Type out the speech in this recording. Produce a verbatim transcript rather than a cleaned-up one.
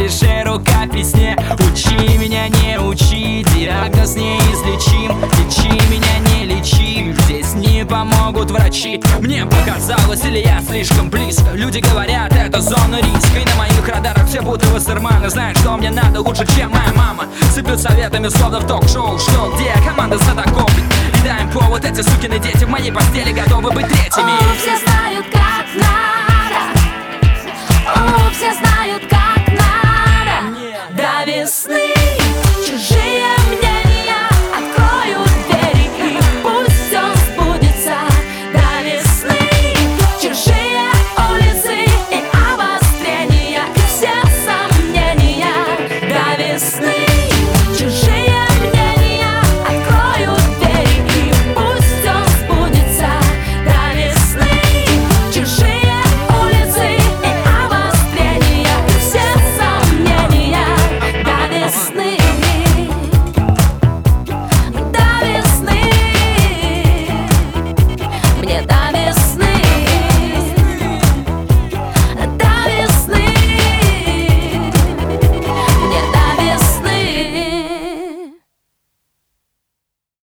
запиши рука в песне. Учи меня, не учи, диагноз неизлечим. Лечи меня, не лечи, здесь не помогут врачи. Мне показалось, или я слишком близко. Люди говорят, это зона риска. И на моих радарах все будто вассерманы. Знают, что мне надо лучше, чем моя мама. Сыплют советами, словно в ток-шоу. Что, где команда знатоков? И дай им повод, эти сукины дети в моей постели готовы быть третьими. О, все знают, как надо. О, все знают, как